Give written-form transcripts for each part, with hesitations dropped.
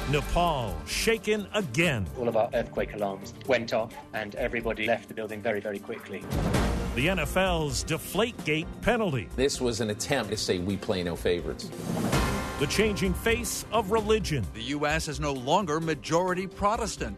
Nepal shaken again. All of our earthquake alarms went off and everybody left the building very, very quickly. The NFL's Deflategate penalty. This was an attempt to say we play no favorites. The changing face of religion. The U.S. is no longer majority Protestant.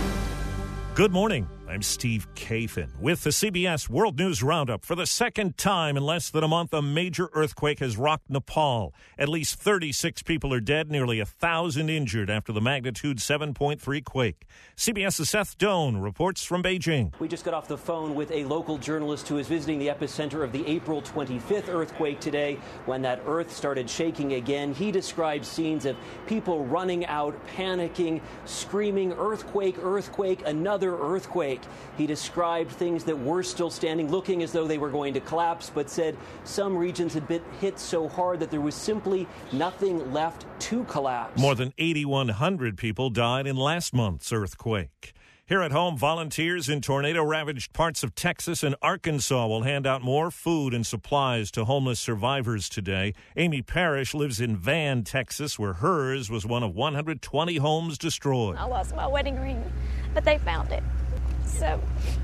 Good morning. I'm Steve Kafin with the CBS World News Roundup. For the second time in less than a month, a major earthquake has rocked Nepal. At least 36 people are dead, nearly 1,000 injured after the magnitude 7.3 quake. CBS's Seth Doan reports from Beijing. We just got off the phone with a local journalist who is visiting the epicenter of the April 25th earthquake today. When that earth started shaking again, he described scenes of people running out, panicking, screaming, earthquake, earthquake, another earthquake. He described things that were still standing, looking as though they were going to collapse, but said some regions had been hit so hard that there was simply nothing left to collapse. More than 8,100 people died in last month's earthquake. Here at home, volunteers in tornado-ravaged parts of Texas and Arkansas will hand out more food and supplies to homeless survivors today. Amy Parrish lives in Van, Texas, where hers was one of 120 homes destroyed. I lost my wedding ring, but they found it. So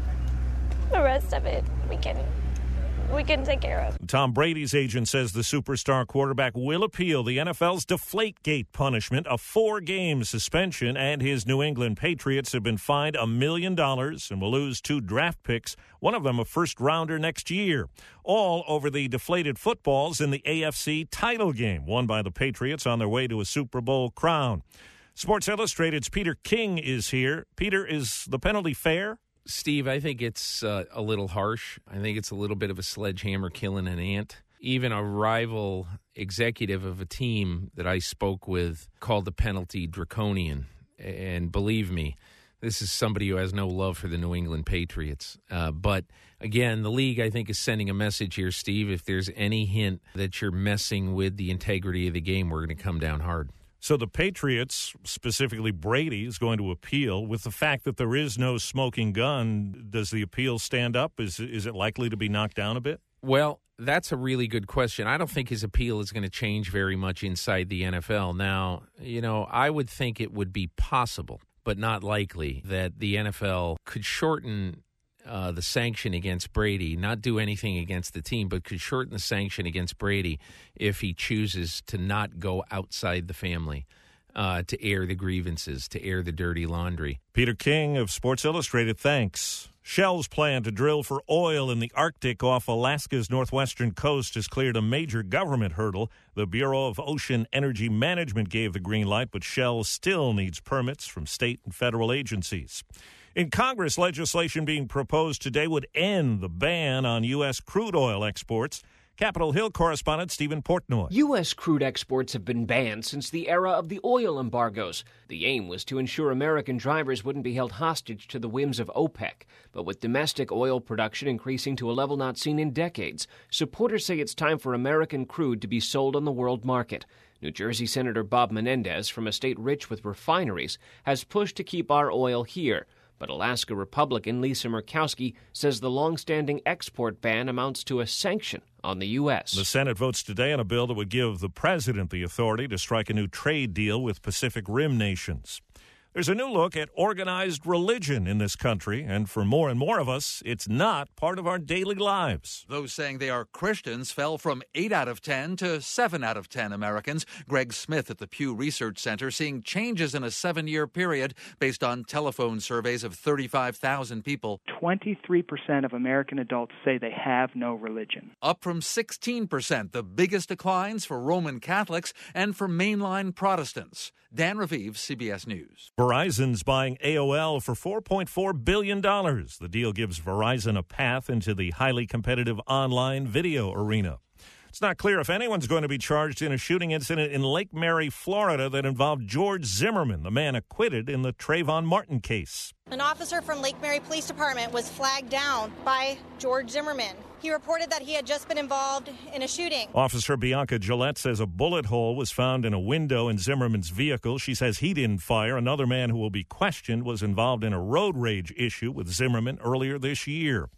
the rest of it we can take care of. Tom Brady's agent says the superstar quarterback will appeal the NFL's Deflategate punishment, a 4-game suspension, and his New England Patriots have been fined $1 million and will lose 2 draft picks, one of them a first-rounder next year, all over the deflated footballs in the AFC title game, won by the Patriots on their way to a Super Bowl crown. Sports Illustrated's Peter King is here. Peter, is the penalty fair? Steve, I think it's a little harsh. I think it's a little bit of a sledgehammer killing an ant. Even a rival executive of a team that I spoke with called the penalty draconian. And believe me, this is somebody who has no love for the New England Patriots. But again, the league, I think, is sending a message here, Steve. If there's any hint that you're messing with the integrity of the game, we're going to come down hard. So the Patriots, specifically Brady, is going to appeal. With the fact that there is no smoking gun, does the appeal stand up? Is it likely to be knocked down a bit? Well, that's a really good question. I don't think his appeal is going to change very much inside the NFL. Now, I would think it would be possible, but not likely, that the NFL could shorten the sanction against Brady, not do anything against the team, but could shorten the sanction against Brady if he chooses to not go outside the family to air the grievances, to air the dirty laundry. Peter King of Sports Illustrated, thanks. Shell's plan to drill for oil in the Arctic off Alaska's northwestern coast has cleared a major government hurdle. The Bureau of Ocean Energy Management gave the green light, but Shell still needs permits from state and federal agencies. In Congress, legislation being proposed today would end the ban on U.S. crude oil exports. Capitol Hill correspondent Stephen Portnoy. U.S. crude exports have been banned since the era of the oil embargoes. The aim was to ensure American drivers wouldn't be held hostage to the whims of OPEC. But with domestic oil production increasing to a level not seen in decades, supporters say it's time for American crude to be sold on the world market. New Jersey Senator Bob Menendez, from a state rich with refineries, has pushed to keep our oil here. But Alaska Republican Lisa Murkowski says the long-standing export ban amounts to a sanction on the U.S. The Senate votes today on a bill that would give the president the authority to strike a new trade deal with Pacific Rim nations. There's a new look at organized religion in this country, and for more and more of us, it's not part of our daily lives. Those saying they are Christians fell from 8 out of 10 to 7 out of 10 Americans. Greg Smith at the Pew Research Center seeing changes in a 7-year period based on telephone surveys of 35,000 people. 23% of American adults say they have no religion. Up from 16%, the biggest declines for Roman Catholics and for mainline Protestants. Dan Raviv, CBS News. Verizon's buying AOL for $4.4 billion. The deal gives Verizon a path into the highly competitive online video arena. It's not clear if anyone's going to be charged in a shooting incident in Lake Mary, Florida that involved George Zimmerman, the man acquitted in the Trayvon Martin case. An officer from Lake Mary Police Department was flagged down by George Zimmerman. He reported that he had just been involved in a shooting. Officer Bianca Gillette says a bullet hole was found in a window in Zimmerman's vehicle. She says he didn't fire. Another man who will be questioned was involved in a road rage issue with Zimmerman earlier this year.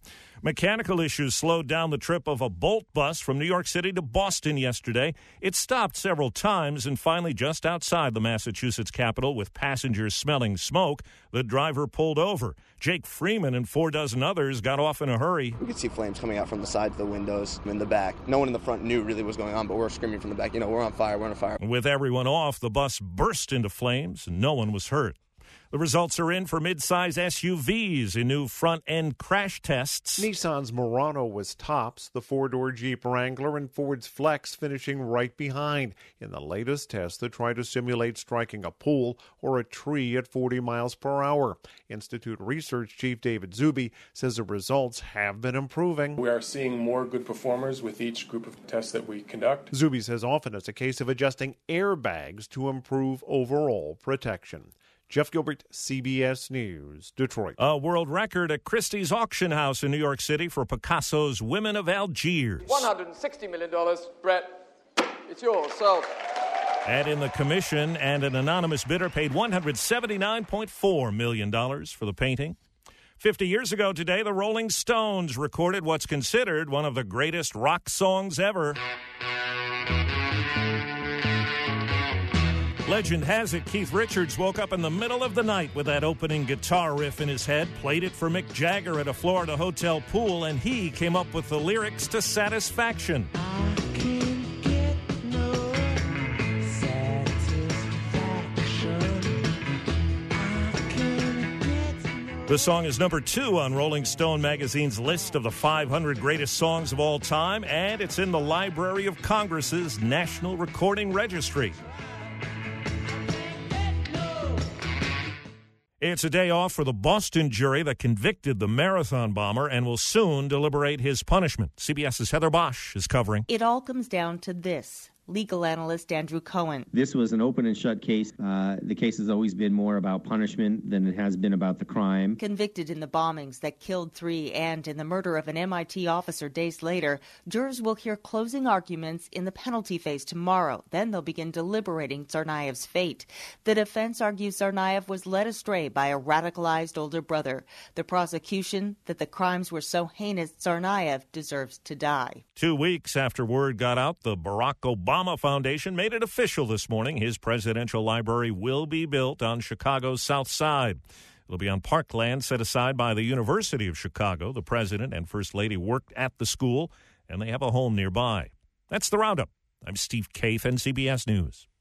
Mechanical issues slowed down the trip of a Bolt bus from New York City to Boston yesterday. It stopped several times and finally just outside the Massachusetts capital with passengers smelling smoke, the driver pulled over. Jake Freeman and 4 dozen others got off in a hurry. We could see flames coming out from the sides of the windows in the back. No one in the front knew really what was going on, but we're screaming from the back, we're on fire, we're on fire. With everyone off, the bus burst into flames and no one was hurt. The results are in for midsize SUVs in new front-end crash tests. Nissan's Murano was tops, the 4-door Jeep Wrangler and Ford's Flex finishing right behind in the latest test that tried to simulate striking a pool or a tree at 40 miles per hour. Institute Research Chief David Zuby says the results have been improving. We are seeing more good performers with each group of tests that we conduct. Zuby says often it's a case of adjusting airbags to improve overall protection. Jeff Gilbert, CBS News, Detroit. A world record at Christie's auction house in New York City for Picasso's Women of Algiers. $160 million. Brett, it's yours. So. Add in the commission, and an anonymous bidder paid $179.4 million for the painting. 50 years ago today, the Rolling Stones recorded what's considered one of the greatest rock songs ever. Legend has it Keith Richards woke up in the middle of the night with that opening guitar riff in his head, played it for Mick Jagger at a Florida hotel pool, and he came up with the lyrics to Satisfaction. The song is number 2 on Rolling Stone magazine's list of the 500 greatest songs of all time, and it's in the Library of Congress's National Recording Registry. It's a day off for the Boston jury that convicted the marathon bomber and will soon deliberate his punishment. CBS's Heather Bosch is covering. It all comes down to this. Legal analyst Andrew Cohen. This was an open and shut case. The case has always been more about punishment than it has been about the crime. Convicted in the bombings that killed 3 and in the murder of an MIT officer days later, jurors will hear closing arguments in the penalty phase tomorrow. Then they'll begin deliberating Tsarnaev's fate. The defense argues Tsarnaev was led astray by a radicalized older brother. The prosecution that the crimes were so heinous Tsarnaev deserves to die. 2 weeks after word got out, the Barack Obama Foundation made it official this morning. His presidential library will be built on Chicago's South Side. It'll be on parkland set aside by the University of Chicago. The president and first lady worked at the school, and they have a home nearby. That's the Roundup. I'm Steve Kaith, CBS News.